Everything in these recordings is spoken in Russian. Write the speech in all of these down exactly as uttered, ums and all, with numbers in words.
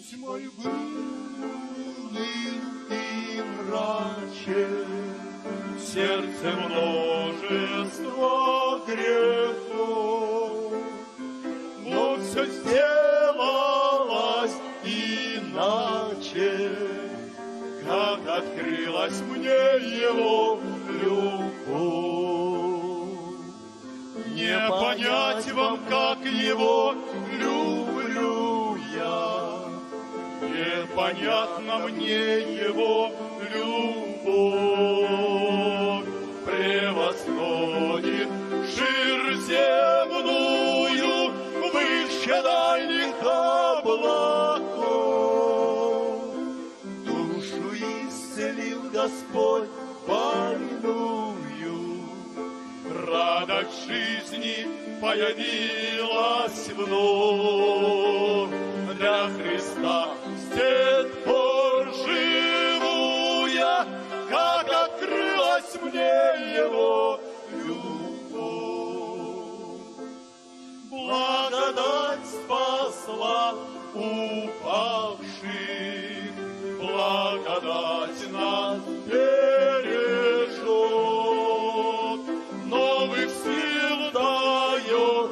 Путь мой был и мрачен, в сердце множество грехов, но все сделалось иначе, как открылась мне его любовь. Не понять вам, как его люблю я, непонятно мне его любовь. Превосходит шир земную выше дальних облаков. Душу исцелил Господь больную, радость жизни появилась вновь. Для Христа с тех пор живу я, как открылась мне его любовь. Благодать спасла упавших, благодать нас бережет, новых сил дает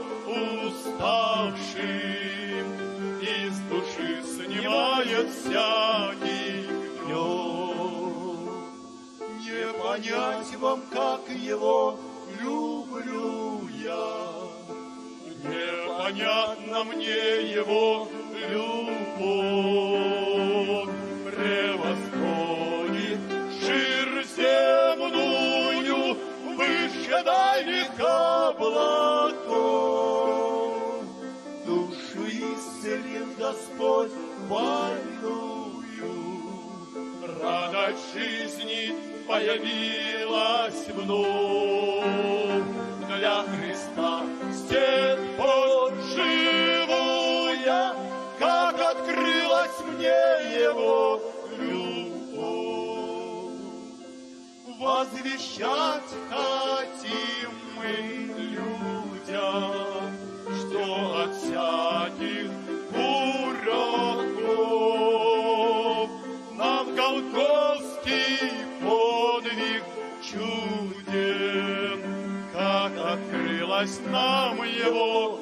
уставшим, из души снимает всякий гнет. Не понять вам, как его люблю я, непонятно мне его любовь. Превосходит шир земную выше дальних облаков. Душу исцелил Господь больную, радость жизни появилась вновь. Для Христа с тех пор живу я, как открылась мне его любовь. Возвещать хотим мы людям, что от всяких уроков нам голгофский подвиг чуден, как открылась нам его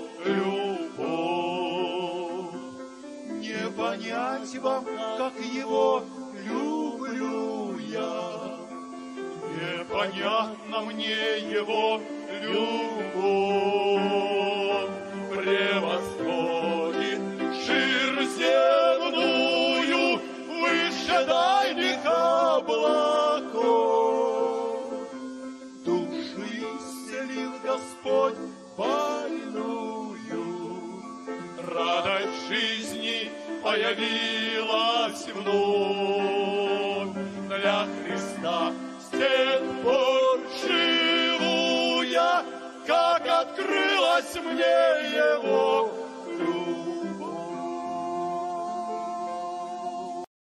любовь. Не понять вам, как его люблю я, непонятно мне его любовь. Превосходит шир земную выше дальних облаков. Душу исцелил Господь больную, радость жизни появилась вновь. Для Христа с тех пор живу я, как открылась мне его